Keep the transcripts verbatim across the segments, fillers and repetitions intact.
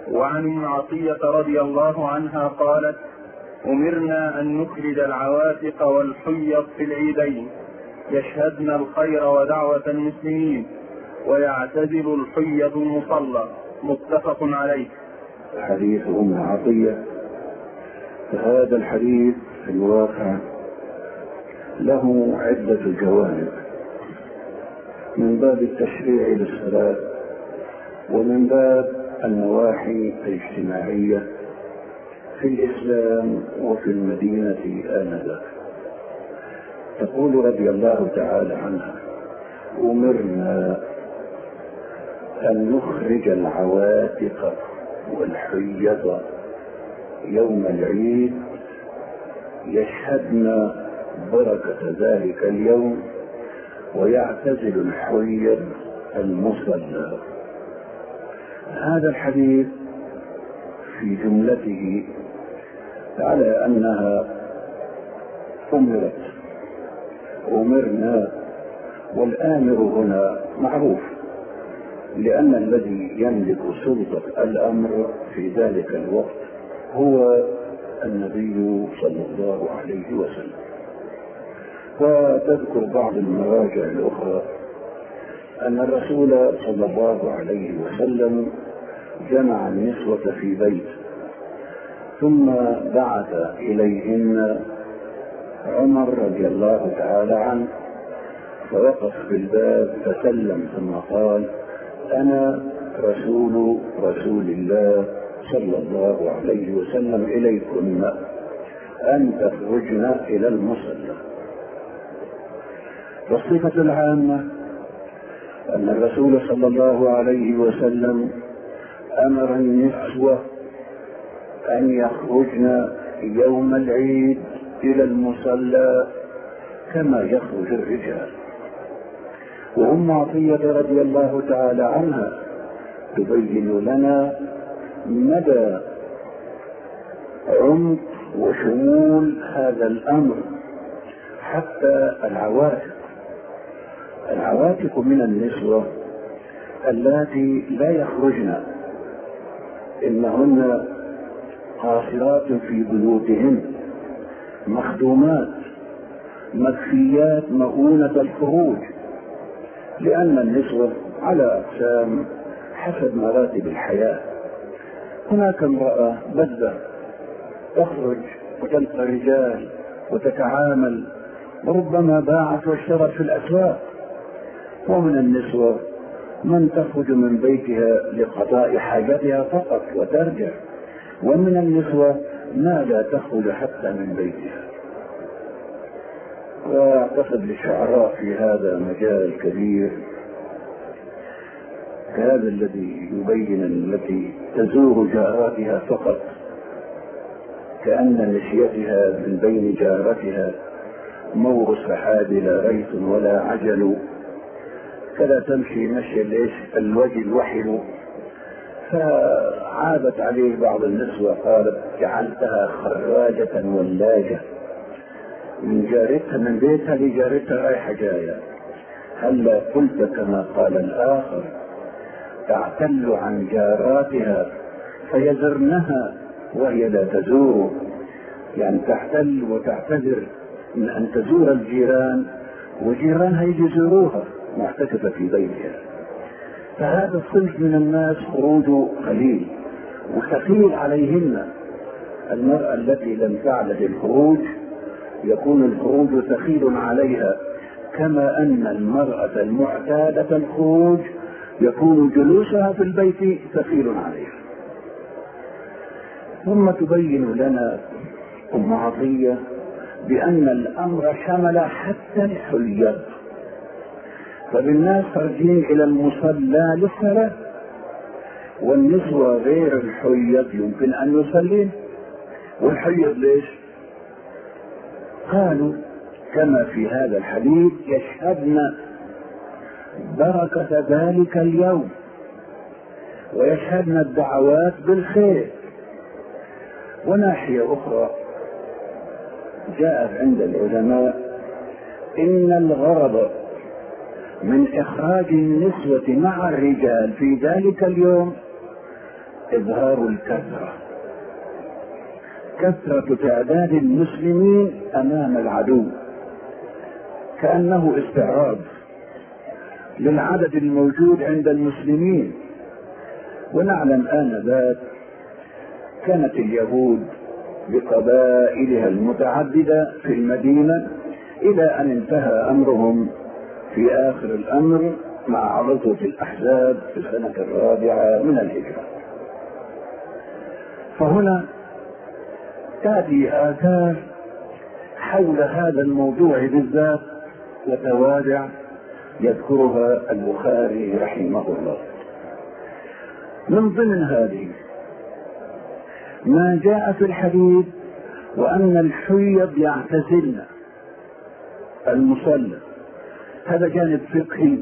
وعن ام عطية رضي الله عنها قالت: أمرنا أن نخرج العواتق والحيض في العيدين يشهدن الخير ودعوة المسلمين ويعتزل الحيض المصلى. متفق عليه. حديث أم عطية. فهذا الحديث في الواقع له عدة جوانب، من باب التشريع للصلاة، ومن باب النواحي الاجتماعية في الإسلام وفي المدينة آنذاك. تقول رضي الله تعالى عنها: أمرنا أن نخرج العواتق والحيض يوم العيد يشهدن بركة ذلك اليوم ويعتزل الحيض المصلى. هذا الحديث في جملته على أنها أمرت أمرنا، والآمر هنا معروف، لأن الذي يملك سلطة الأمر في ذلك الوقت هو النبي صلى الله عليه وسلم. وتذكر بعض المراجع الأخرى أن الرسول صلى الله عليه وسلم جمع النسوة في بيت، ثم بعث إليهن عمر رضي الله تعالى عنه، فوقف في الباب فسلم ثم قال: أنا رسول رسول الله صلى الله عليه وسلم إليكن أن تخرجن إلى المصلى. والصفة العامة أن الرسول صلى الله عليه وسلم أمر النسوة أن يخرجن يوم العيد إلى المصلى كما يخرج الرجال. وأم عطية رضي الله تعالى عنها تبين لنا مدى عمق وشمول هذا الأمر، حتى العواتق العواتق من النسوة اللاتي لا يخرجن، إنهن قاصرات في بيوتهن، مخدومات مكفيات مؤونة الخروج، لأن النسوة على أقسام حسب مراتب الحياة. هناك امرأة بذة تخرج وتلقى رجال وتتعامل، وربما باعت واشترت في الأسواق. ومن النسوة من تخرج من بيتها لقضاء حاجتها فقط وترجع، ومن النسوة ما لا تخرج حتى من بيتها. واعتقد للشعراء في هذا مجال كبير، كهذا الذي يبين التي تزور جاراتها فقط كأن مشيتها من بين جارتها مور السحاب لا ريث ولا عجل، كلا تمشي مشي ليش الوجه الوحل. فعابت عليه بعض النسوة قالت: جعلتها خراجة ولاجة، من جارتها من بيتها لجارتها رايحة جاية. هلا قلت كما قال الآخر: تعتل عن جاراتها فيزرنها وهي لا تزور، يعني تحتل وتعتذر من أن تزور الجيران وجيرانها يجي يزوروها معتكفة في بيتها. فهذا الصنف من الناس خروج قليل وثقيل عليهن. المرأة التي لم تعلد الخروج يكون الخروج ثقيل عليها، كما أن المرأة المعتادة الخروج يكون جلوسها في البيت ثقيل عليها. ثم تبين لنا أم عطية بأن الأمر شمل حتى الحيض، فبالناس خارجين إلى المصلى للصلاة، والنسوة غير الحيض يمكن أن يصلين. والحيض ليش؟ قالوا كما في هذا الحديث: يشهدن بركة ذلك اليوم ويشهدن الدعوات بالخير. وناحية أخرى جاءت عند العلماء إن الغرض من إخراج النسوة مع الرجال في ذلك اليوم إظهار الكثرة، كثرة تعداد المسلمين أمام العدو، كأنه استعراض للعدد الموجود عند المسلمين. ونعلم آنذاك كانت اليهود بقبائلها المتعددة في المدينة، إلى أن انتهى أمرهم في آخر الأمر مع غزوة الأحزاب في السنة الرابعة من الهجرة. فهنا تأتي آثار حول هذا الموضوع بالذات وتوابع يذكرها البخاري رحمه الله. من ضمن هذه ما جاء في الحديث وأن الحيض يعتزلن المصلى، هذا جانب فقهي،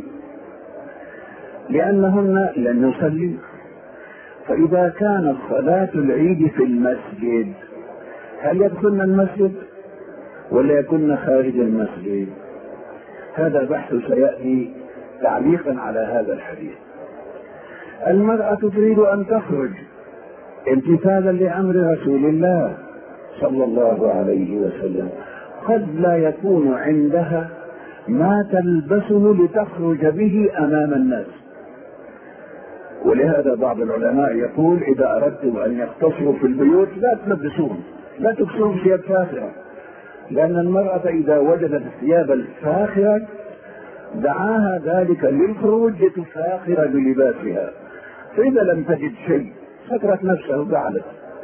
لأنهن لن يصلي، فإذا كانت صلاة العيد في المسجد هل يدخلن المسجد ولا يكن خارج المسجد؟ هذا بحث سيأتي تعليقا على هذا الحديث. المرأة تريد أن تخرج امتثالا لأمر رسول الله صلى الله عليه وسلم، قد لا يكون عندها ما تلبسه لتخرج به أمام الناس، ولهذا بعض العلماء يقول إذا أردتم أن يقتصروا في البيوت لا تلبسوهم، لا تكسوهم ثياب فاخرة، لأن المرأة إذا وجدت الثياب الفاخرة دعاها ذلك للخروج لتفاخر بلباسها، فإذا لم تجد شيء سترت نفسه بعد.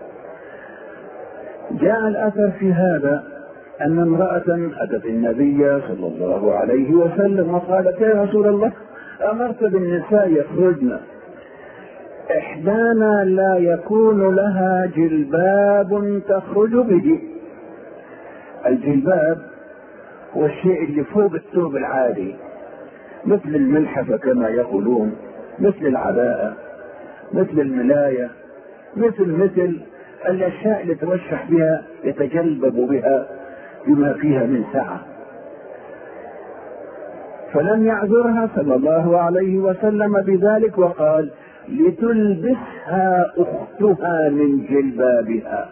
جاء الأثر في هذا أن امرأة أتت النبي صلى الله عليه وسلم وقالت: يا رسول الله، أمرت بالنساء يخرجن، إحدانا لا يكون لها جلباب تخرج به. الجلباب هو الشيء اللي فوق الثوب العادي، مثل الملحفة كما يقولون، مثل العباءة، مثل الملاية، مثل مثل الأشياء اللي توشح بها يتجلبب بها بما فيها من سعة. فلم يعذرها صلى الله عليه وسلم بذلك وقال: لتلبسها أختها من جلبابها.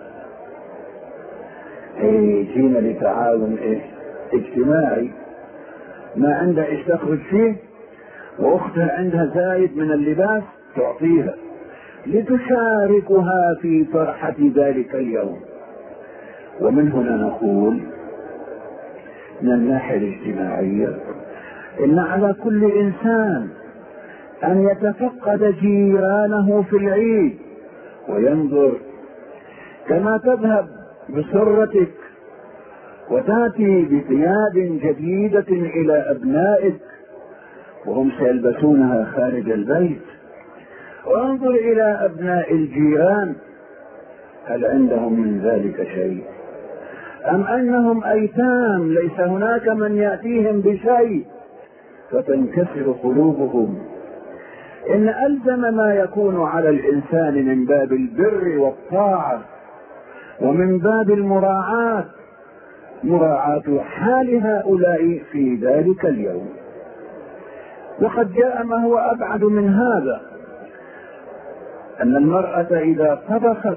إيه، جينا لتعاون إيه اجتماعي، ما عندها إيش تخرج فيه وأختها عندها زايد من اللباس تعطيها لتشاركها في فرحة ذلك اليوم. ومن هنا نقول من الناحية الاجتماعية إن على كل إنسان أن يتفقد جيرانه في العيد وينظر، كما تذهب بسرتك وتأتي بثياب جديدة إلى أبنائك وهم سيلبسونها خارج البيت، وانظر إلى أبناء الجيران هل عندهم من ذلك شيء أم أنهم أيتام ليس هناك من يأتيهم بشيء فتنكسر قلوبهم. إن ألزم ما يكون على الإنسان من باب البر والطاعة ومن باب المراعاة مراعاة حال هؤلاء في ذلك اليوم. وقد جاء ما هو أبعد من هذا، أن المرأة إذا طبخت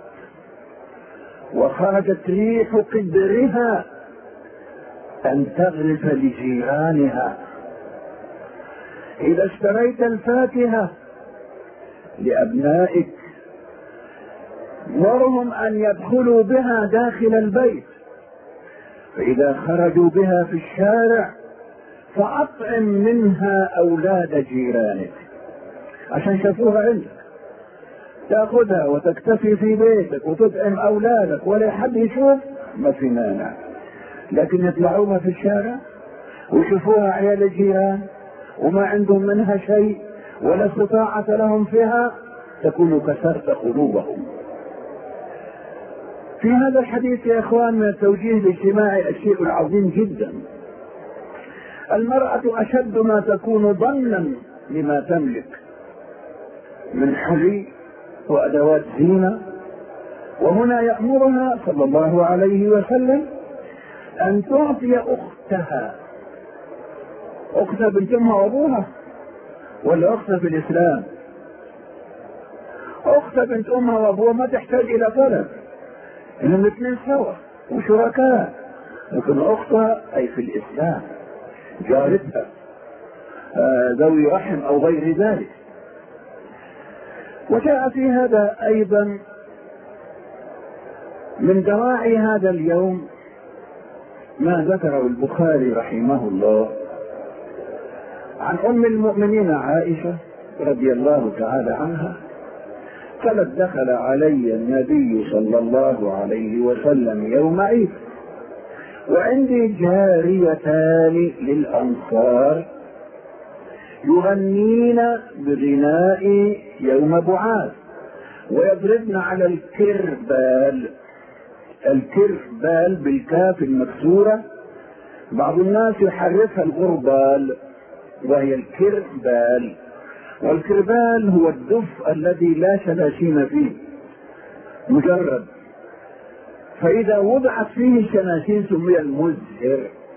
وخرجت ريح قدرها أن تغرف لجيرانها. إذا اشتريت الفاكهة لأبنائك مرهم أن يدخلوا بها داخل البيت، فإذا خرجوا بها في الشارع فأطعم منها أولاد جيرانك عشان شافوها عندك، تأخذها وتكتفي في بيتك وتطعم أولادك ولا حد يشوف، ما في مانع. لكن يطلعوها في الشارع ويشوفوها عيال الجيران وما عندهم منها شيء ولا استطاعة لهم فيها، تكون كسرت قلوبهم. في هذا الحديث يا إخوان من التوجيه الاجتماعي الشيء العظيم جدا. المرأة أشد ما تكون ظنا لما تملك من حلي وأدوات زينة، وهنا يأمرها صلى الله عليه وسلم أن تعطي أختها، أختها بنت أمها وأبوها ولا أختها في الإسلام، اختها بنت امها وابوها ما تحتاج الى طلب، انهم الاثنين سوا وشركاء، لكن اختها اي في الاسلام جارتها ذوي رحم او غير ذلك. وجاء في هذا ايضا من دواعي هذا اليوم ما ذكره البخاري رحمه الله عن ام المؤمنين عائشة رضي الله تعالى عنها قالت: دخل علي النبي صلى الله عليه وسلم يوم عيد وعندي جاريتان للأنصار يغنين بغناء يوم بعاث ويضربن على الكربال. الكربال بالكاف المكسورة، بعض الناس يحرفها الغربال وهي الكربال، والكربال هو الدف الذي لا شلاشين فيه مجرد، فإذا وضعت فيه شلاشين سمي المزهر.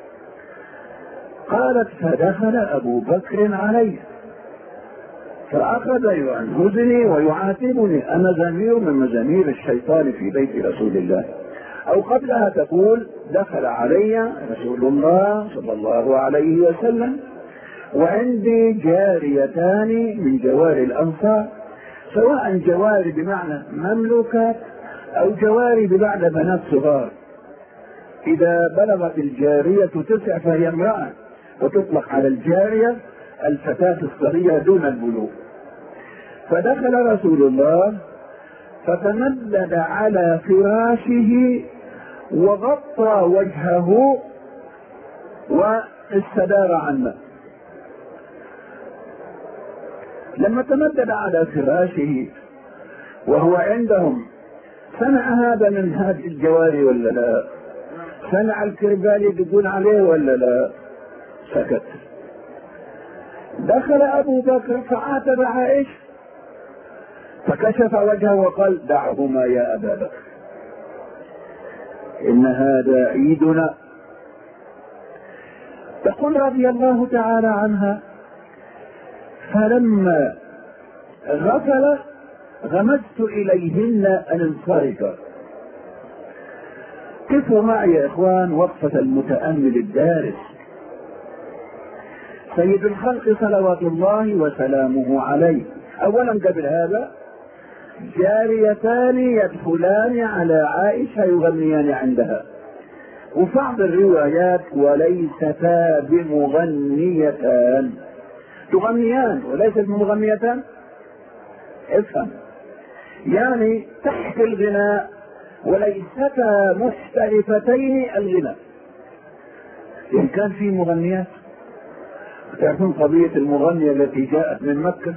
قالت: فدخل أبو بكر علي فأخذ يعنهزني ويعاتبني. أنا زمير من مزامير الشيطان في بيت رسول الله. أو قبلها تقول: دخل علي رسول الله صلى الله عليه وسلم وعندي جاريتان من جواري الأنصار، سواء جواري بمعنى مملوكات أو جواري بمعنى بنات صغار. إذا بلغت الجارية تسع فهي امرأة، وتطلق على الجارية الفتاة الصغيرة دون البلوغ. فدخل رسول الله فتمدد على فراشه وغطى وجهه واستدار عنا. لما تمدد على فراشه وهو عندهم سمع هذا من هذه الجواري ولا لا؟ سمع الكربال يدقون عليه ولا لا؟ سكت. دخل أبو بكر فعاتب عائشة فكشف وجهه وقال: دعهما يا أبا بكر إن هذا عيدنا. تقول رضي الله تعالى عنها: فلما غفل غمزت إليهن أن انصرفا. قفوا معي يا إخوان وقفة المتأمل الدارس. سيد الخلق صلوات الله وسلامه عليه أولا قبل هذا جاريتان يدخلان على عائشة يغنيان عندها، وفي بعض الروايات وليستا بمغنيتان. تغنيان وليست بمغنيتان. افهم، يعني تحت الغناء وليستا محترفتين الغناء. إن كان في مغنيات، تعرفون قضية المغنية التي جاءت من مكة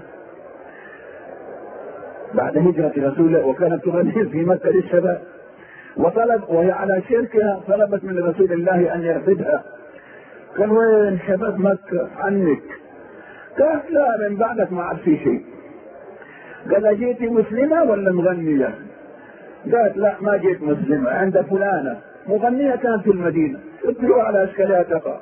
بعد هجرة رسول الله وكانت تغني في مكة للشباب، وطلب وهي على شركها طلبت من رسول الله أن يرفدها. قال: وين شباب مكة عنك؟ قالت: لا، من بعدك ما عاد في شيء. قال: جيتي مسلمة ولا مغنية؟ قالت: لا، ما جيت مسلمة، عند فلانة مغنية كانت في المدينة اتلوا على أشكالها تقع.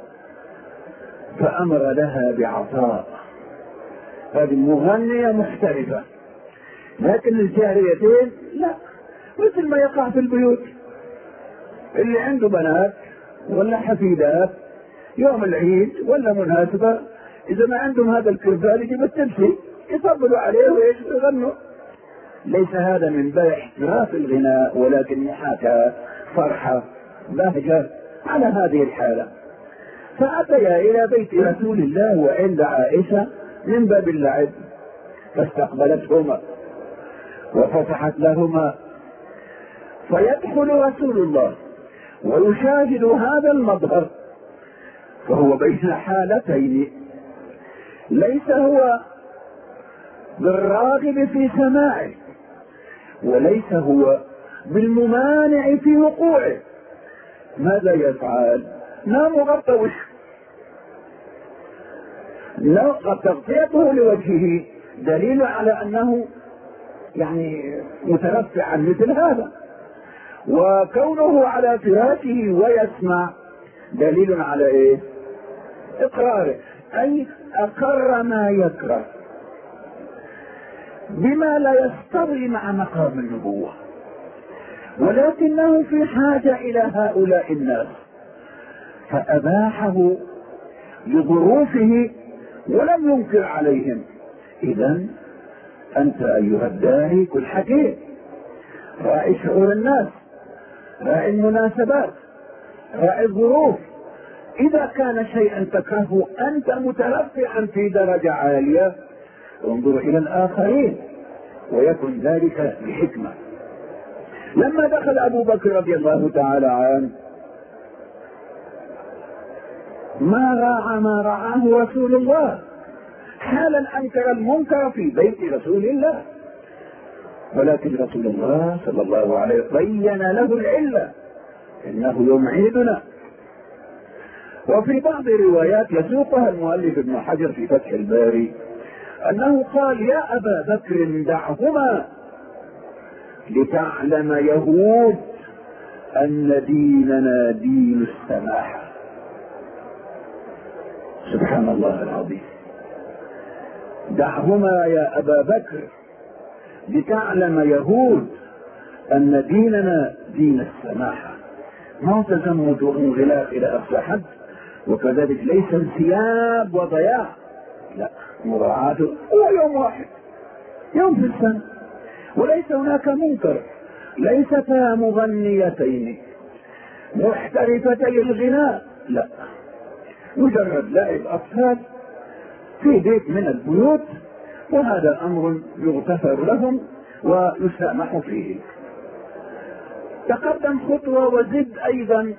فأمر لها بعطاء. هذه المغنية محترفة، لكن الجاريتين لا، مثل ما يقع في البيوت، اللي عنده بنات ولا حفيدات يوم العيد ولا مناسبة إذا ما عندهم هذا الكربال يجيب التمثيل يطبلوا عليه ويغنوا. ليس هذا من باب احتراف الغناء، ولكن محاكاة فرحة بهجة على هذه الحالة. فأتيا إلى بيت رسول الله وعند عائشة من باب اللعب، فاستقبلتهما وفتحت لهما. فيدخل رسول الله ويشاهد هذا المظهر، فهو بين حالتين: ليس هو بالراغب في سماعه، وليس هو بالممانع في وقوعه. ماذا يفعل؟ نام غطى وجهه. تغطيته لوجهه دليل على أنه يعني مترفع عن مثل هذا، وكونه على فراشه ويسمع دليل على ايه؟ اقراره، اي اقر ما يكره. بما لا يستوي مع مقام النبوة، ولكنه في حاجة إلى هؤلاء الناس فأباحه لظروفه ولم ينكر عليهم. إذن أنت أيها الداعي كن حكيم، راعي شعور الناس، راعي المناسبات، راعي الظروف. إذا كان شيئا تكرهه أنت مترفعا في درجة عالية انظر إلى الآخرين ويكن ذلك بحكمة. لما دخل أبو بكر رضي الله تعالى عنه ما راعى ما رعاه رسول الله، حالا أنكر المنكر في بيت رسول الله، ولكن رسول الله صلى الله عليه وسلم بين له العلة إنه يمعدنا. وفي بعض الروايات يسوقها المؤلف ابن حجر في فتح الباري أنه قال يا أبا بكر دعهما لتعلم يهود أن ديننا دين السماحة. سبحان الله العظيم. دعهما يا أبا بكر لتعلم يهود أن ديننا دين السماحة، ما تزمت وانغلاق إلى أقصى حد، وكذلك ليس انسياب وضياع، لا، مراعاة هو يوم واحد، يوم في السنة، وليس هناك منكر، ليستا مغنيتين محترفتي الغناء، لا، مجرد لعب أطفال في بيت من البيوت، وهذا أمر يغتفر لهم ويسامح فيه. تقدم خطوة وزد أيضا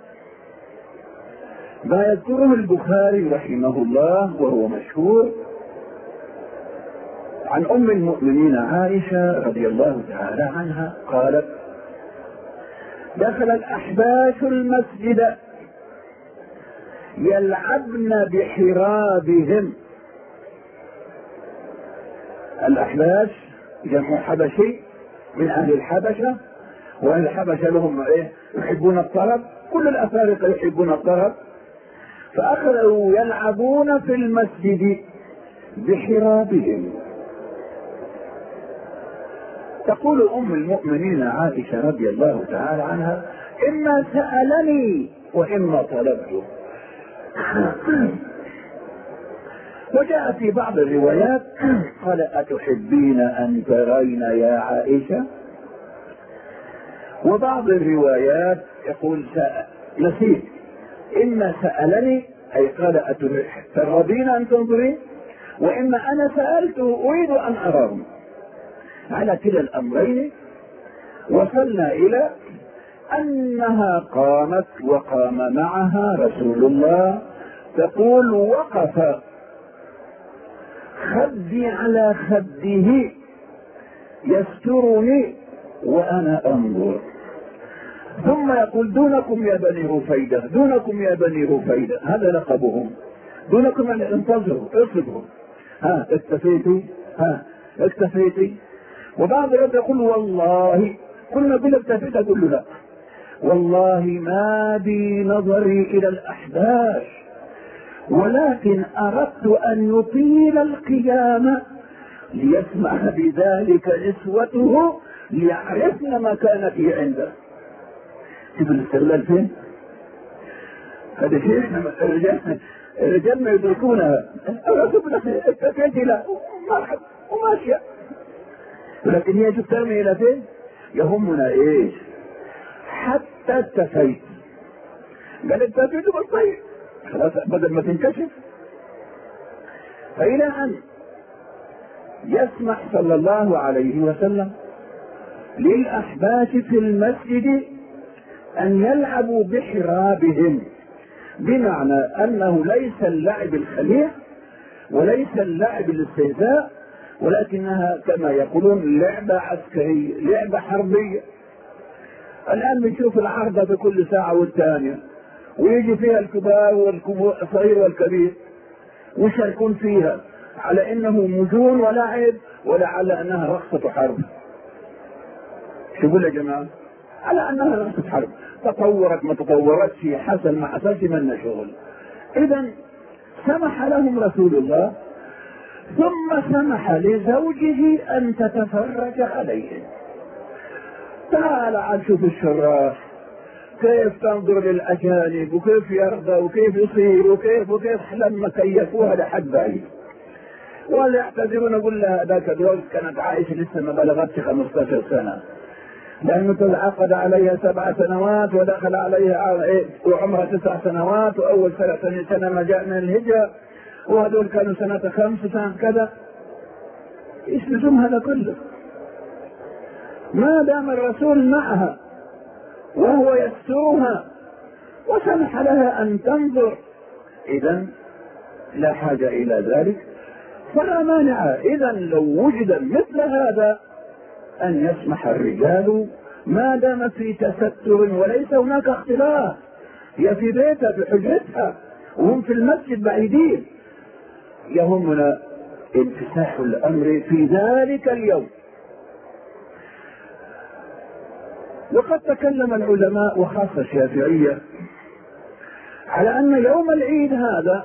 ما يذكره البخاري رحمه الله وهو مشهور عن أم المؤمنين عائشة رضي الله تعالى عنها قالت دخل الأحباش المسجد يلعبن بحرابهم. الأحباش جمع حبشي من أهل الحبشة، وأهل الحبشة لهم إيه؟ يحبون الطرب، كل الأفارقة يحبون الطرب، فأخذوا يلعبون في المسجد بحرابهم. تقول أم المؤمنين عائشة رضي الله تعالى عنها إما سألني وإما طلبته. وجاء في بعض الروايات قال أتحبين أن ترين يا عائشة، وبعض الروايات يقول نسيت إما سألني أي قال أترغبين أن تنظرين، وإما أنا سألته أريد أن أراهم. على كلا الأمرين وصلنا إلى أنها قامت وقام معها رسول الله، تقول وقف خدي على خده يسترني وأنا أنظر، ثم يقول دونكم يا بني رفيدة، دونكم يا بني رفيدة، هذا لقبهم، دونكم أن انتظروا اصبروا، ها اكتفيتي، ها اكتفيتي. وبعض الناس يقول والله، كنا بلا اكتفيت، أقول له لا، والله ما بي نظري إلى الأحباش، ولكن أردت أن يطيل القيام ليسمع بذلك نسوته ليعرفن مكانتي عنده. شوف الاستغلال فين؟ هذا شيء احنا الرجال الرجال ما يدركونها. اكتفيت لا مرحب وماشيه، ولكن هي شوف ترمي الى فين؟ يهمنا ايش؟ حتى اكتفيت. قال اكتفيت بالطيب خلاص بدل ما تنكشف. فإلى أن يسمح صلى الله عليه وسلم للأحباش في المسجد أن يلعبوا بحرابهم، بمعنى أنه ليس اللعب الخليع وليس اللعب الاستهزاء، ولكنها كما يقولون لعبة عسكرية، لعبة حربية. الآن بنشوف العرضة في كل ساعة والثانية، ويجي فيها الكبار والصغير والكبير ويشاركون فيها على انه مجون ولعب، ولعل انها رقصة حرب. شوفوا يا جماعة، على انها رقصة حرب، تطورت ما تطورتش، حصل ما حصلش، منا شغل. اذا سمح لهم رسول الله ثم سمح لزوجه أن تتفرج عليه. تعال عاد شوف الشراف كيف تنظر للأجانب وكيف يرضى وكيف يصير وكيف وكيف لما كيفوها لحد بعيد. ولا يعتذرون يقول لها ذاك الوقت كانت عائشة لسه ما بلغتش خمسة عشر سنة، لأنه تنعقد عليها سبع سنوات ودخل عليها وعمرها تسع سنوات، وأول سنة سنة ما جاء من الهجرة، وهذول كانوا سنة خمس سنة كذا. إيش لزوم هذا كله؟ ما دام الرسول معها وهو يسترها وسمح لها أن تنظر، إذن لا حاجة إلى ذلك فلا مانع. إذن لو وجد مثل هذا أن يسمح الرجال ما دام في تستر وليس هناك اختلاف، هي في بيتها في حجرتها وهم في المسجد بعيدين. يهمنا انفتاح الأمر في ذلك اليوم. وقد تكلم العلماء وخاصة الشافعية على أن يوم العيد هذا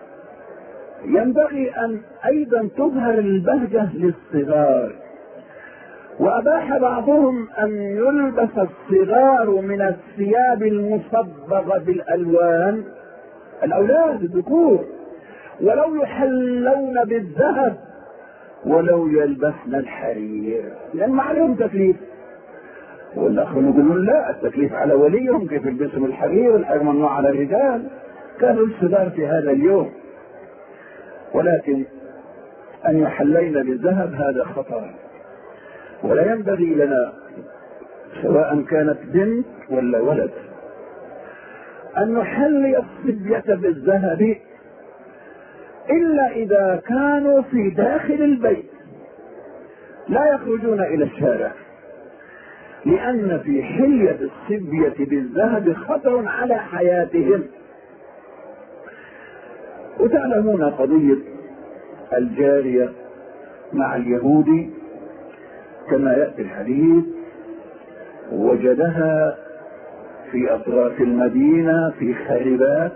ينبغي أن أيضا تظهر البهجة للصغار، وأباح بعضهم أن يلبس الصغار من الثياب المصبغة بالألوان، الأولاد الذكور، ولو يحلون بالذهب ولو يلبسن الحرير، لأن معلوم تكليف. والآخرون يقولون لا، التكليف على وليهم، كيف يلبسهم الحرير؟ الحرير ممنوع على الرجال. كانوا الصغار في هذا اليوم، ولكن أن يحلين بالذهب هذا خطر، ولا ينبغي لنا سواء كانت بنت ولا ولد أن نحلي الصبية بالذهب إلا إذا كانوا في داخل البيت لا يخرجون إلى الشارع، لأن في حلية الصبية بالذهب خطر على حياتهم. وتعلمون قضية الجارية مع اليهودي كما يأتي الحديث، وجدها في أطراف المدينة في خربات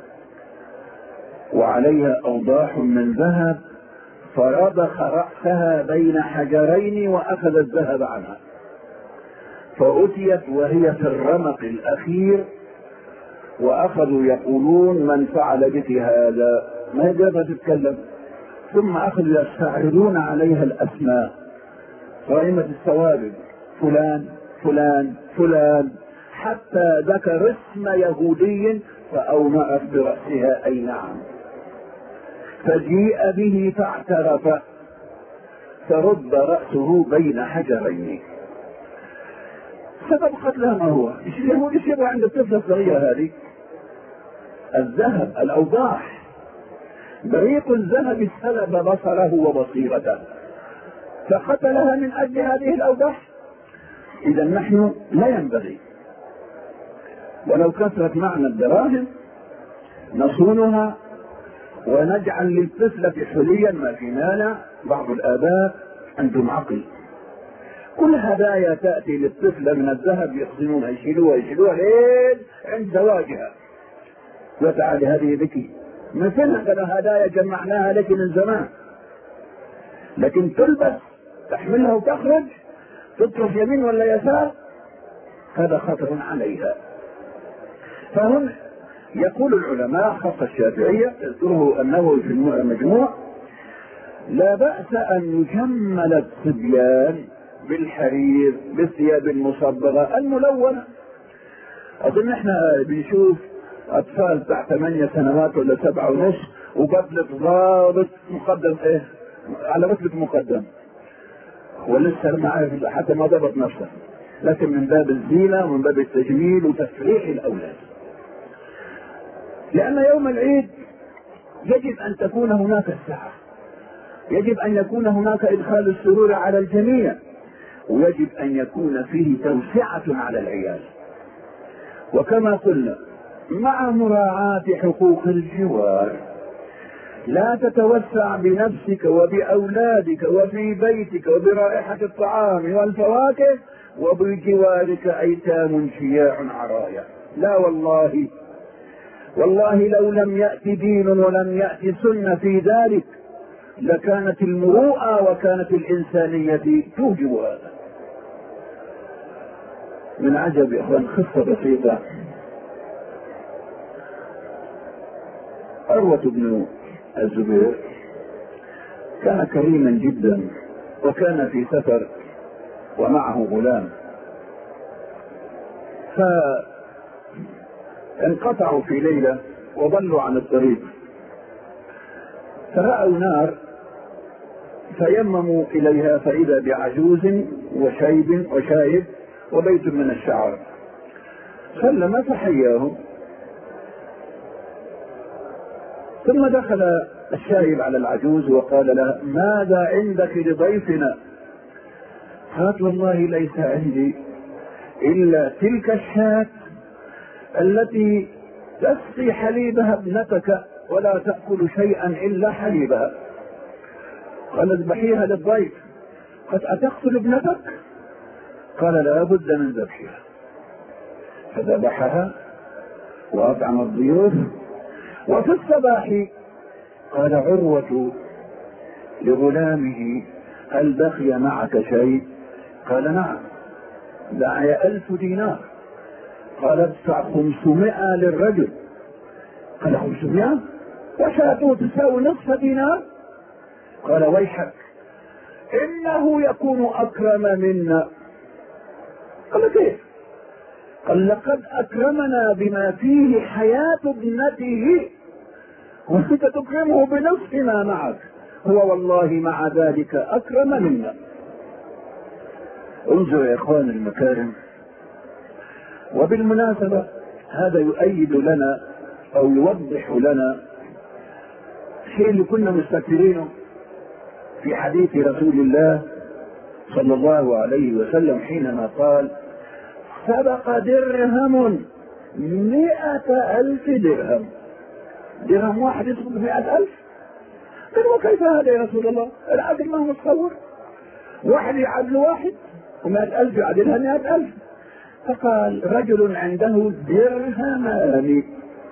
وعليها أوضاح من ذهب، فرضخ رأسها بين حجرين وأخذ الذهب عنها، فأتيت وهي في الرمق الأخير، وأخذوا يقولون من فعل بك هذا؟ ما قدرت تتكلم. ثم أخذوا يستعرضون عليها الأسماء، قائمة الثوابت، فلان فلان فلان، حتى ذكر اسم يهودي فأومأت برأسها أي نعم. فجيء به فاعترف، فرد رأسه بين حجرين. سبب قتلها ما هو؟ اليهود ايش يبغى عند الطفلة الصغيرة هذه؟ الذهب، الأوضاح. بريق الذهب سلب بصره وبصيرته، فقتلها من أجل هذه الأوضاح. إذا نحن لا ينبغي، ولو كثرت معنا الدراهم نصونها ونجعل للطفلة حليا ما في مانع. بعض الآباء عندهم عقل، كل هدايا تأتي للطفلة من الذهب يخزنونها، يشيلوها يشيلوها لين عند زواجها. وتعالي هذه بكي مثلنا كذا هدايا جمعناها لك من زمان، لكن تلبس تحملها وتخرج تطرف يمين ولا يسار، هذا خطر عليها. فهم يقول العلماء خاصة الشافعية، يذكره النووي في المجموع، لا بأس أن يجمل الصبيان بالحرير بالثياب المصبغة الملونة. أظن احنا بنشوف أطفال تحت ثمانية سنوات ولا سبعة ونص وبدلة ضابط مقدم ايه على رتبة مقدم، ولسه ما عارف حتى ما ضبط نفسه، لكن من باب الزينة ومن باب التجميل وتفريح الأولاد. لأن يوم العيد يجب أن تكون هناك السعة، يجب أن يكون هناك إدخال السرور على الجميع، ويجب أن يكون فيه توسعة على العيال. وكما قلنا مع مراعاة حقوق الجوار، لا تتوسع بنفسك وبأولادك وفي بيتك وبرائحة الطعام والفواكه وبجوارك أيتام شياع عرايا. لا والله، والله لو لم يأتي دين ولم يأتي سنة في ذلك لكانت المروءة وكانت الإنسانية توجب هذا. من عجب يا اخوان قصة بسيطة. عروة بن الزبير كان كريما جدا، وكان في سفر ومعه غلام، فانقطعوا في ليلة وضلوا عن الطريق، فرأوا نار فيمموا إليها فإذا بعجوز وشيب وشايب وبيت من الشعر، سلم فحياه، ثم دخل الشايب على العجوز وقال لها: ماذا عندك لضيفنا؟ قالت: والله ليس عندي إلا تلك الشاة التي تسقي حليبها ابنتك ولا تأكل شيئا إلا حليبها. قال: اذبحيها للضيف. قد أتقتل ابنتك؟ قال: لا بد من ذبحها. فذبحها وأطعم الضيوف. وفي الصباح قال عروة لغلامه: هل بقي معك شيء؟ قال: نعم، معي ألف دينار. قال: ادفع خمسمائة للرجل. قال: خمسمائة؟ وشاته تساوي نصف دينار؟ قال: ويحك، إنه يكون أكرم منا. قال: كيف؟ قال: لقد أكرمنا بما فيه حياة ابنته، وانت تكرمه بنصف ما معك، هو والله مع ذلك أكرم منا. انظر يا اخوان المكارم. وبالمناسبة هذا يؤيد لنا او يوضح لنا الشيء اللي كنا مستكثرينه في حديث رسول الله صلى الله عليه وسلم حينما قال: سبق درهم مئة ألف درهم. درهم واحد يسبق مئة ألف؟ قال: وكيف هذا يا رسول الله؟ العدل ما هو متصور، واحد يعدل واحد ومئة ألف يعدلها مئة ألف. فقال: رجل عنده درهمان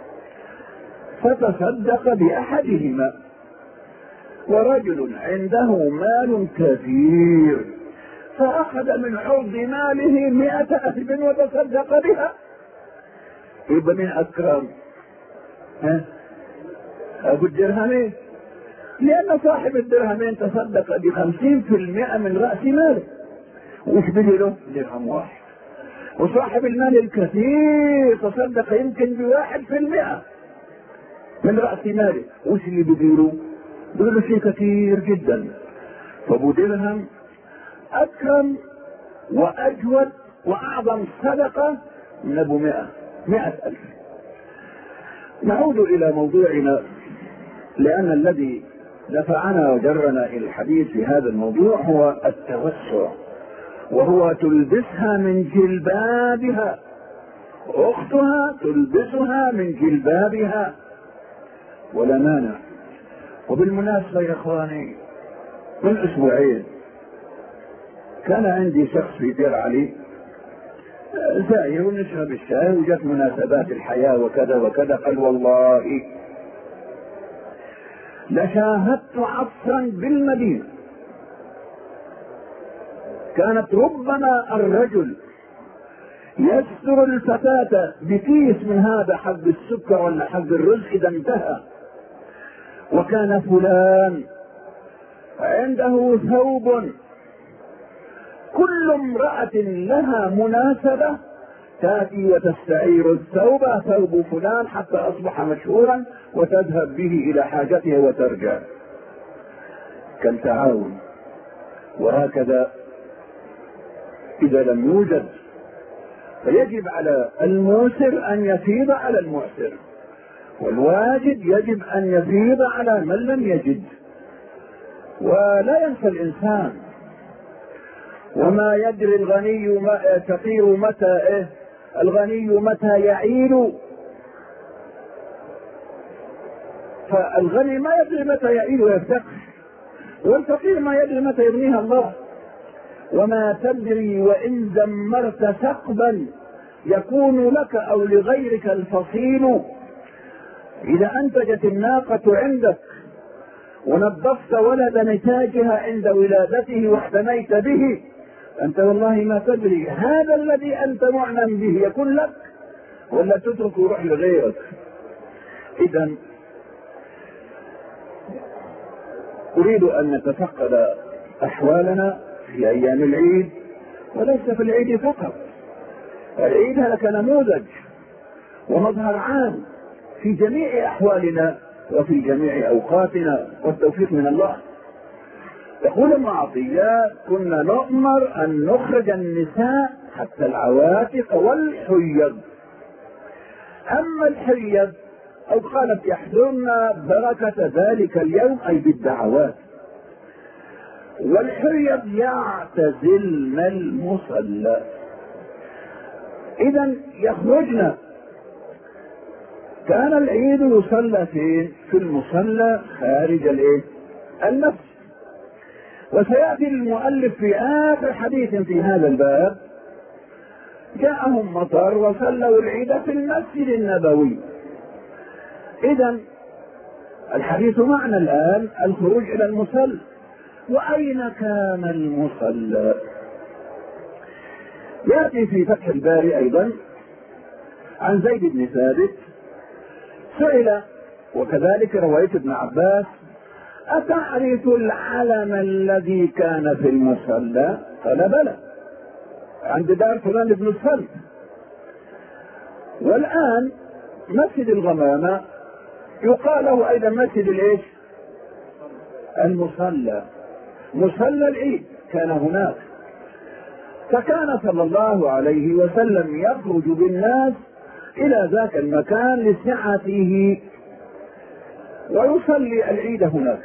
فتصدق بأحدهما، ورجل عنده مال كثير فأخذ من عرض ماله مئة ألف وتصدق بها. يبقى من أكرم؟ ها؟ أبو الدرهمين، لأن صاحب الدرهمين تصدق بخمسين في المئة من رأس ماله، وش بيجي له؟ درهم واحد. وصاحب المال الكثير تصدق يمكن بواحد في المئة من رأس ماله، وش اللي بيجيله؟ بيجيله شيء كثير جدا. فابو درهم أكرم وأجود وأعظم صدقة من أبو مئة مئة ألف. نعود إلى موضوعنا، لأن الذي دفعنا وجرنا إلى الحديث في هذا الموضوع هو التوسع، وهو تلبسها من جلبابها، أختها تلبسها من جلبابها ولا مانع. وبالمناسبة يا إخواني، من أسبوعين كان عندي شخص في دير علي زائر ونشرب الشاي وجت مناسبات الحياة وكذا وكذا، قال: والله لشاهدت عصرا بالمدينة كانت ربما الرجل يستر الفتاة بكيس من هذا حق السكر ولا حق الرز إذا انتهى، وكان فلان عنده ثوب كل امرأة لها مناسبة تأتي وتستعير الثوب، ثوب فلان، حتى أصبح مشهورا وتذهب به إلى حاجتها وترجع. كان تعاون. وهكذا إذا لم يوجد فيجب على الموسر أن يفيض على المعسر، والواجد يجب أن يفيض على من لم يجد. ولا ينسى الإنسان: وما يدري الغني ما الفقير متى إيه الغني متى يعيل. فالغني ما يدري متى يعيل ويفتقر، والفقير ما يدري متى يغنيها الله. وما تدري وإن دمرت ثقبا يكون لك أو لغيرك الفصيل. إذا أنتجت الناقة عندك ونظفت ولد نتاجها عند ولادته واحتميت به، أنت والله ما تدري هذا الذي أنت معلم به يكون لك ولا تترك ويروح لغيرك. إذا أريد أن نتفقد أحوالنا في أيام العيد، وليس في العيد فقط. العيد هذا كنموذج ومظهر عام في جميع أحوالنا وفي جميع أوقاتنا، والتوفيق من الله. يقول ابن عطية: كنا نؤمر أن نخرج النساء حتى العواتق والحيض. أما الحيض أو قالت يحضرن بركة ذلك اليوم أي بالدعوات، والحيض يعتزلن المصلى. إذا يخرجن. كان العيد يصلى فين؟ في المصلى خارج الايه؟ المسجد. وسيأتي المؤلف في آخر حديث في هذا الباب: جاءهم مطر وصلوا العيد في المسجد النبوي. إذا الحديث معنا الآن الخروج إلى المصلى. وأين كان المصلى؟ يأتي في فتح الباري أيضا عن زيد بن ثابت سئل، وكذلك رواية ابن عباس: أتعرف العلم الذي كان في المصلى؟ قال: بلى، عند دار فلان بن الصلت. والآن مسجد الغمامة يقال له أيضا مسجد الإيش؟ المصلى، مصلى العيد كان هناك. فكان صلى الله عليه وسلم يخرج بالناس إلى ذاك المكان لسعته ويصلي العيد هناك.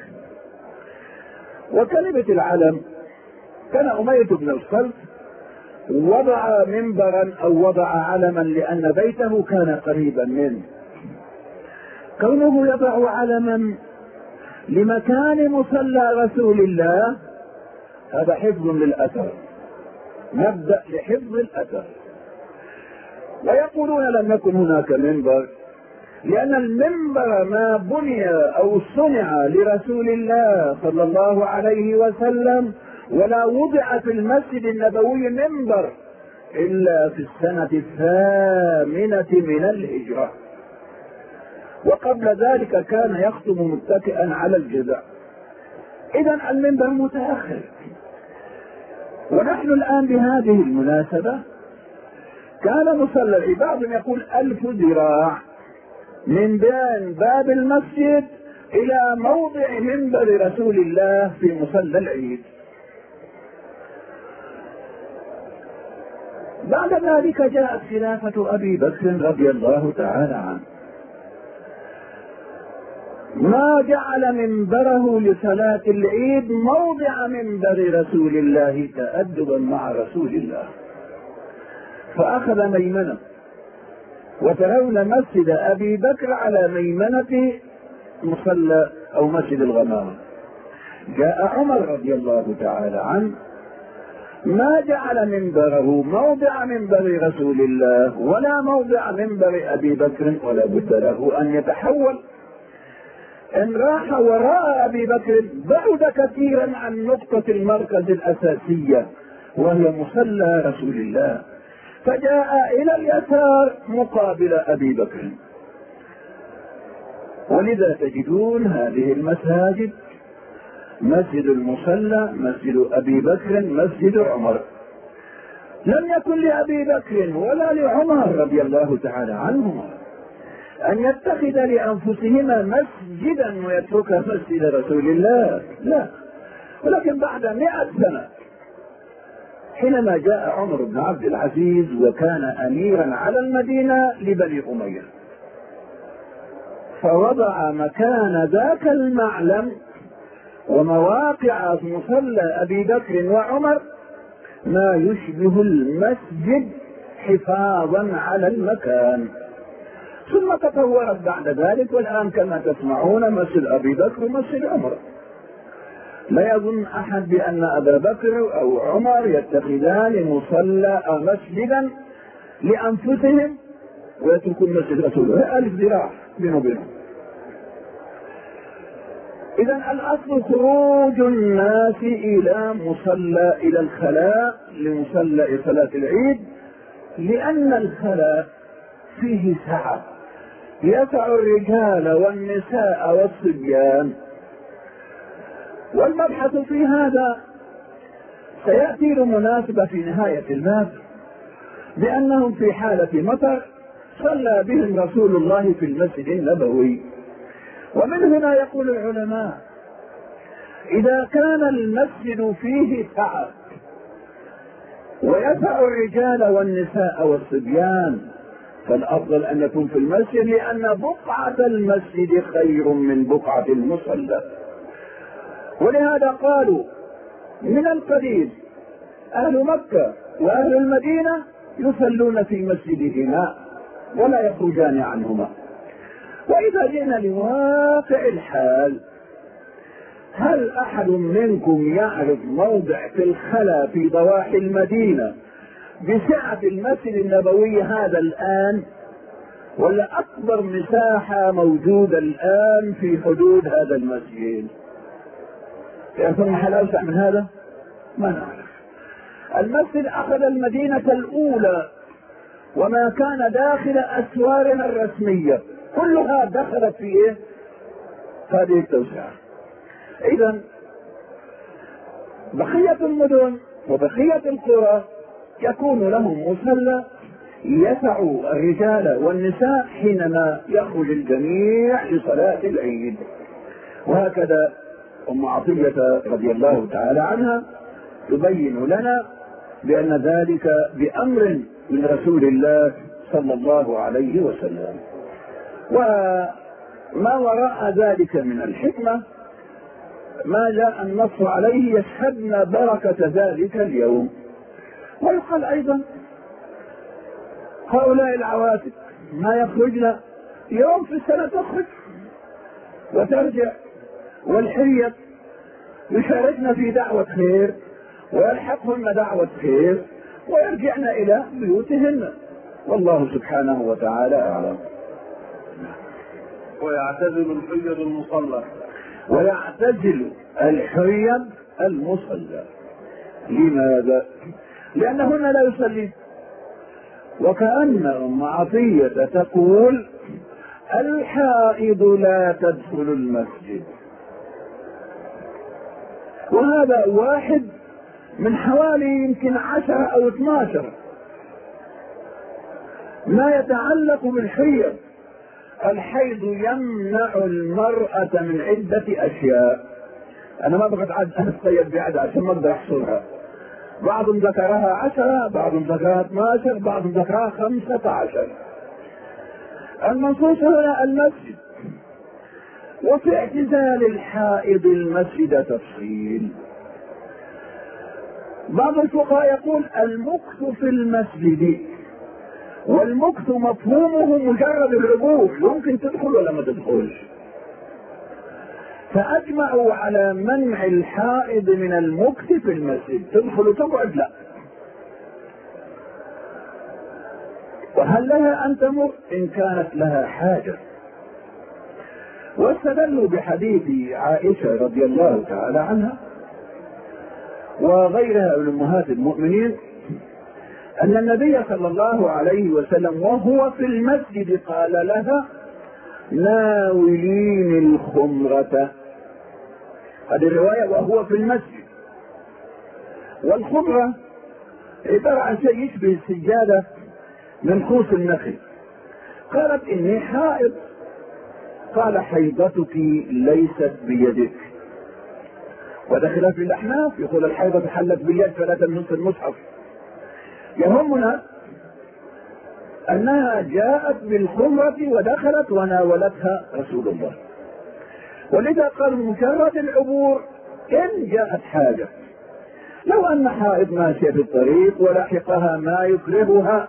وكلمة العلم، كان أمية بن الصلت وضع منبرا أو وضع علما لأن بيته كان قريبا منه. كونه يضع علما لمكان مصلى رسول الله هذا حفظ للأثر، نبدأ لحفظ الأثر. ويقولون لم يكن هناك منبر لأن المنبر ما بني أو صنع لرسول الله صلى الله عليه وسلم، ولا وضع في المسجد النبوي منبر إلا في السنة الثامنة من الهجرة، وقبل ذلك كان يخطب متكئا على الجذع. إذا المنبر متأخر. ونحن الآن بهذه المناسبة كان مصلى العيد، بعضهم يقول ألف ذراع من بين باب المسجد إلى موضع منبر رسول الله في مصلى العيد. بعد ذلك جاءت خلافة أبي بكر رضي الله تعالى عنه، ما جعل منبره لصلاة العيد موضع منبر رسول الله تأدبا مع رسول الله، فأخذ ميمنة. وترون مسجد أبي بكر على ميمنة مصلى أو مسجد الغمامة. جاء عمر رضي الله تعالى عنه ما جعل منبره موضع منبر رسول الله ولا موضع منبر أبي بكر، ولا بد له أن يتحول. إن راح وراء أبي بكر بعد كثيرا عن نقطة المركز الأساسية وهي مصلى رسول الله، فجاء إلى اليسار مقابل أبي بكر. ولذا تجدون هذه المساجد: مسجد المصلى، مسجد أبي بكر، مسجد عمر. لم يكن لأبي بكر ولا لعمر رضي الله تعالى عنهما أن يتخذ لأنفسهما مسجدا ويترك مسجد رسول الله، لا. ولكن بعد مئة سنة حينما جاء عمر بن عبد العزيز وكان أميرا على المدينة لبني أمية، فوضع مكان ذاك المعلم ومواقع مصلى أبي بكر وعمر ما يشبه المسجد حفاظا على المكان. ثم تطورت بعد ذلك، والآن كما تسمعون مسجد أبي بكر ومسجد عمر. لا يظن أحد بأن أبا بكر أو عمر يتخذان مصلى أو مسجدا لأنفسهم ويتركون مسجد رسول الله، ألف ذراع بينه وبينهم. إذا الأصل خروج الناس إلى مصلى إلى الخلاء لمصلى صلاة العيد، لأن الخلاء فيه سعة يسع الرجال والنساء والصبيان. والمبحث في هذا سيأتي لمناسبة في نهاية الباب، بأنهم في حالة مطر صلى بهم رسول الله في المسجد النبوي. ومن هنا يقول العلماء إذا كان المسجد فيه سعة ويسع الرجال والنساء والصبيان فالأفضل أن يكون في المسجد، لأن بقعة المسجد خير من بقعة المصلى. ولهذا قالوا من القديم أهل مكة وأهل المدينة يصلون في مسجدهما ولا يخرجان عنهما. وإذا جئنا لواقع الحال، هل أحد منكم يعرف موضع في الخلا في ضواحي المدينة بسعة المسجد النبوي هذا الآن؟ ولا أكبر مساحة موجودة الآن في حدود هذا المسجد؟ يكون محل أوسع من هذا؟ ما نعرف. المسجد أخذ المدينة الأولى وما كان داخل أسوارها الرسمية كلها دخلت في إيه؟ هذه التوسعة. إذا بقية المدن وبقية القرى يكون لهم مصلى يسع الرجال والنساء حينما يخرج الجميع لصلاة العيد. وهكذا أم عطية رضي الله تعالى عنها تبين لنا بأن ذلك بأمر من رسول الله صلى الله عليه وسلم. وما وراء ذلك من الحكمة ما جاء النص عليه يشهدن بركة ذلك اليوم. ويقال أيضا هؤلاء العواتق ما يخرجن يوم في السنة تخرج وترجع، والحية يشاركن في دعوة خير ويلحقهن دعوة خير ويرجعن إلى بيوتهن، والله سبحانه وتعالى أعلم. ويعتزل الحيض المصلى ويعتزل الحيض المصلى. لماذا؟ لأنهن لا يصلين. وكأن أم عطية تقول الحائض لا تدخل المسجد، وهذا واحد من حوالي يمكن عشرة أو اثناشر ما يتعلق بالحيض. الحيض يمنع المرأة من عدة أشياء، أنا ما بغيت أتقيد بعد عشان ما أقدر أحصرها. بعضهم ذكرها عشرة، بعضهم ذكرها اثناشر، بعضهم ذكرها خمسة عشر. المنصوص هنا المسجد. وفي اعتزال الحائض المسجد تفصيل. بعض الفقهاء يقول المكث في المسجد، والمكث مفهومه مجرد العبور، يمكن تدخل ولا ما تدخلش. فأجمعوا على منع الحائض من المكث في المسجد، تدخل وتقعد لا. وهل لها أن تمر إن كانت لها حاجة؟ واستدلوا بحديث عائشة رضي الله تعالى عنها وغيرها من أمهات المؤمنين أن النبي صلى الله عليه وسلم وهو في المسجد قال لها ناولين الخمرة. هذه الرواية وهو في المسجد. والخمرة عبارة عن شيء يشبه السجادة من خوص النخل. قالت إني حائض. قال حيضتك ليست بيدك. ودخل في الأحناف يقول الحيضة حلت باليد فلا تمس المصحف. يهمنا أنها جاءت بالخمرة ودخلت وناولتها رسول الله. ولذا قال مجرد العبور إن جاءت حاجة. لو أن حائض ماشية في الطريق ولحقها ما يكرهها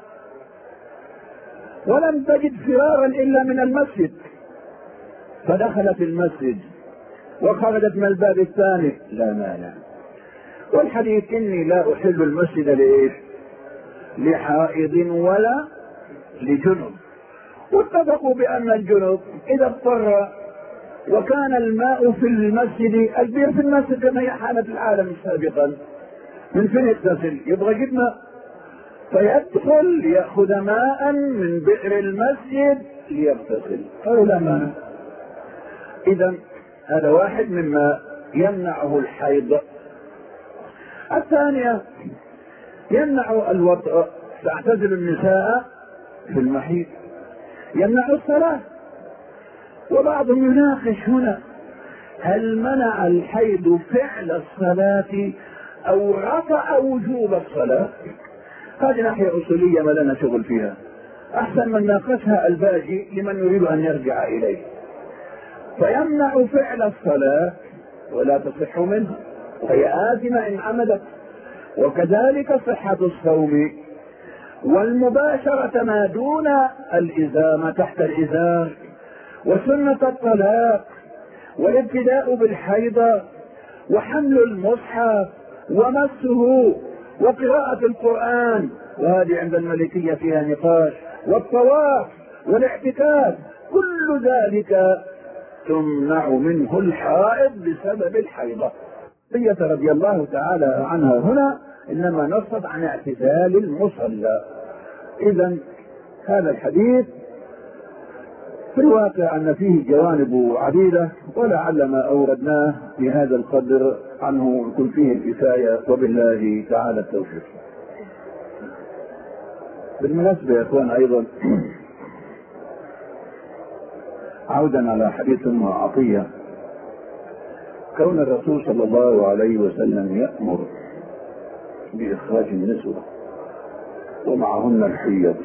ولم تجد فرارا إلا من المسجد فدخلت المسجد وخرجت من الباب الثاني لا مانع. والحديث إني لا أحل المسجد لإيش؟ لحائض ولا لجنب. واتفقوا بأن الجنب إذا اضطر وكان الماء في المسجد، البير في المسجد كما هي حالة العالم سابقا، من فين يغتسل؟ يبغى يجيب ماء فيدخل يأخذ ماء من بئر المسجد ليغتسل أو لا ماء. إذا هذا واحد مما يمنعه الحيض. الثانية يمنع الوطء، تعتزل النساء في المحيض، يمنع الصلاة. وبعضهم يناقش هنا هل منع الحيض فعل الصلاة أو رفع وجوب الصلاة؟ هذه ناحية أصولية ما لنا شغل فيها، أحسن من ناقشها الباجي لمن يريد أن يرجع إليه. فيمنع فعل الصلاة ولا تصح منها، فهي آثمة إن عمدت، وكذلك صحة الصوم والمباشرة ما دون الإزامة تحت الإزار، وسنة الطلاق، والابتداء بالحيض، وحمل المصحف ومسه، وقراءة القرآن، وهذه عند المالكية فيها نقاش، والطواف والاعتكاف، كل ذلك تمنع منه الحائض بسبب الحيضة. هي رضي الله تعالى عنها هنا إنما نصت عن اعتزال المصلى. إذن هذا الحديث في الواقع أن فيه جوانب عديدة، ولعل ما أوردناه بهذا القدر عنه يكون فيه الكفاية، وبالله تعالى التوفيق. بالمناسبة يا إخوان أيضا عودا على حديث أم عطية، كون الرسول صلى الله عليه وسلم يأمر بإخراج النسوة ومعهن الحيض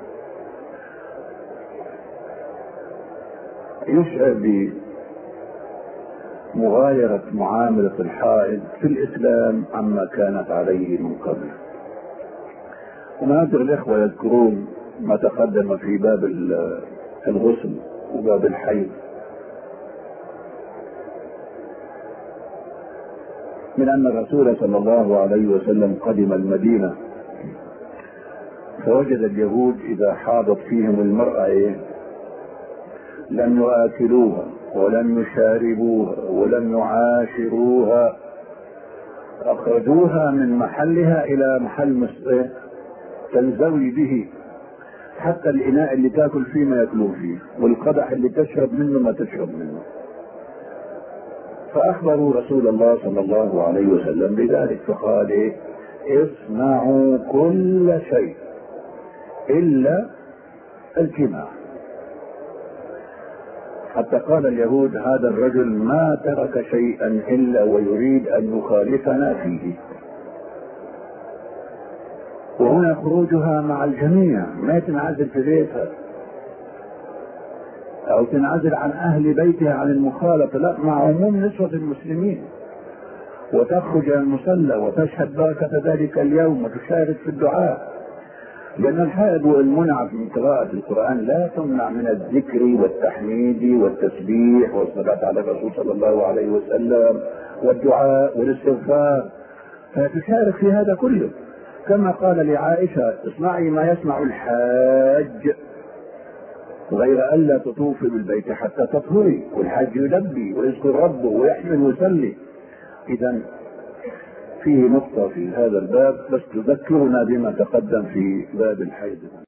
يشعر بمغايرة معاملة الحائض في الإسلام عما كانت عليه من قبل. ونادر الإخوة يذكرون ما تقدم في باب الغسل وباب الحيض، من أن الرسول صلى الله عليه وسلم قدم المدينة فوجد اليهود إذا حاضت فيهم المرأة إيه؟ لم يؤكلوها ولم يشاربوها ولم يعاشروها، أخرجوها من محلها إلى محل تنزوي به، حتى الإناء اللي تأكل فيه ما يأكلوه فيه، والقدح اللي تشرب منه ما تشرب منه. فأخبروا رسول الله صلى الله عليه وسلم بذلك، فقال إيه؟ اصنعوا كل شيء إلا الجماع. حتى قال اليهود هذا الرجل ما ترك شيئا إلا ويريد أن يخالفنا فيه. وهنا خروجها مع الجميع، ما تنعزل في بيتها أو تنعزل عن أهل بيتها عن المخالطة، لا، مع عموم نسوة المسلمين، وتخرج المصلى وتشهد بركة ذلك اليوم وتشارك في الدعاء. لأن الحائض والمنع من قراءة القرآن لا تمنع من الذكر والتحميد والتسبيح والصلاة على الرسول صلى الله عليه وسلم والدعاء والاستغفار، فتشارك في هذا كله. كما قال لعائشة اصنعي ما يصنع الحاج غير ألا تطوفي بالبيت حتى تطهري، والحاج يلبي ويذكر ربه ويحمل ويصلي. إذا فيه نقطة في هذا الباب بس تذكرنا بما تقدم في باب الحيض.